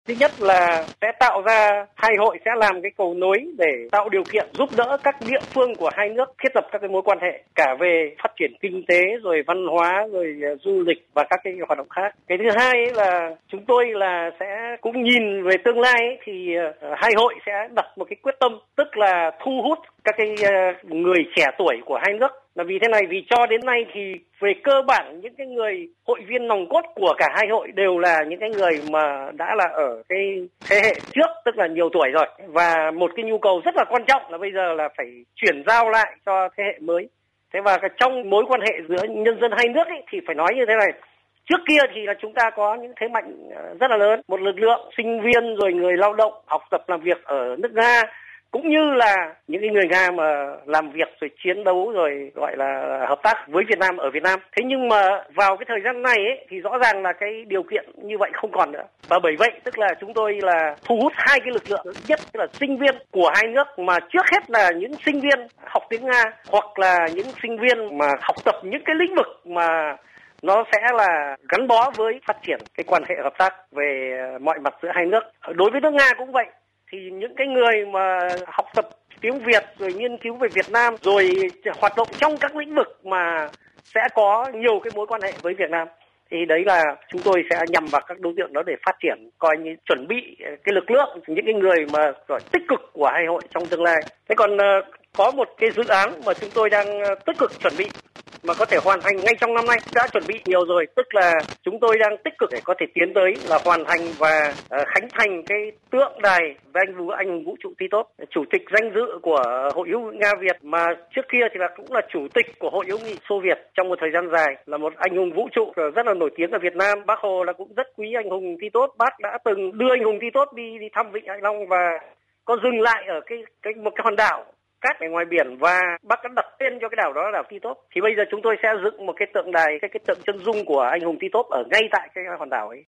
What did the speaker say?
Thứ nhất là sẽ tạo ra, hai hội sẽ làm cái cầu nối để tạo điều kiện giúp đỡ các địa phương của hai nước thiết lập các cái mối quan hệ cả về phát triển kinh tế, rồi văn hóa, rồi du lịch và các cái hoạt động khác. Cái thứ hai ấy là chúng tôi là sẽ cũng nhìn về tương lai ấy, thì hai hội sẽ đặt một cái quyết tâm, tức là thu hút các cái người trẻ tuổi của hai nước. Là vì thế này, vì cho đến nay thì về cơ bản những cái người hội viên nòng cốt của cả hai hội đều là những cái người mà đã là ở cái thế hệ trước, tức là nhiều tuổi rồi. Và một cái nhu cầu rất là quan trọng là bây giờ là phải chuyển giao lại cho thế hệ mới. Thế và trong mối quan hệ giữa nhân dân hai nước ấy, thì phải nói như thế này. Trước kia thì là chúng ta có những thế mạnh rất là lớn, một lực lượng sinh viên rồi người lao động học tập làm việc ở nước Nga, cũng như là những người Nga mà làm việc rồi chiến đấu rồi gọi là hợp tác với Việt Nam ở Việt Nam. Thế nhưng mà vào cái thời gian này ấy, thì rõ ràng là cái điều kiện như vậy không còn nữa. Và bởi vậy tức là chúng tôi là thu hút hai cái lực lượng, nhất là sinh viên của hai nước, mà trước hết là những sinh viên học tiếng Nga hoặc là những sinh viên mà học tập những cái lĩnh vực mà nó sẽ là gắn bó với phát triển cái quan hệ hợp tác về mọi mặt giữa hai nước. Đối với nước Nga cũng vậy. Thì những cái người mà học tập tiếng Việt rồi nghiên cứu về Việt Nam rồi hoạt động trong các lĩnh vực mà sẽ có nhiều cái mối quan hệ với Việt Nam, thì đấy là chúng tôi sẽ nhằm vào các đối tượng đó để phát triển, coi như chuẩn bị cái lực lượng, những cái người mà giỏi tích cực của hai hội trong tương lai. Thế còn có một cái dự án mà chúng tôi đang tích cực chuẩn bị mà có thể hoàn thành ngay trong năm nay, đã chuẩn bị nhiều rồi, tức là chúng tôi đang tích cực để có thể tiến tới là hoàn thành và khánh thành cái tượng đài về anh hùng vũ trụ Ti-tốt, chủ tịch danh dự của Hội hữu nghị Nga Việt, mà trước kia thì là cũng là chủ tịch của Hội hữu nghị Xô Việt trong một thời gian dài, là một anh hùng vũ trụ rất là nổi tiếng ở Việt Nam. Bác Hồ là cũng rất quý anh hùng Ti-tốt, bác đã từng đưa anh hùng Ti-tốt đi thăm Vịnh Hạ Long và có dừng lại ở một cái hòn đảo cát ở ngoài biển, và bác đã đặt tên cho cái đảo đó là đảo Ti-tốt. Thì bây giờ chúng tôi sẽ dựng một cái tượng đài, cái tượng chân dung của anh hùng Ti-tốt ở ngay tại cái hòn đảo ấy.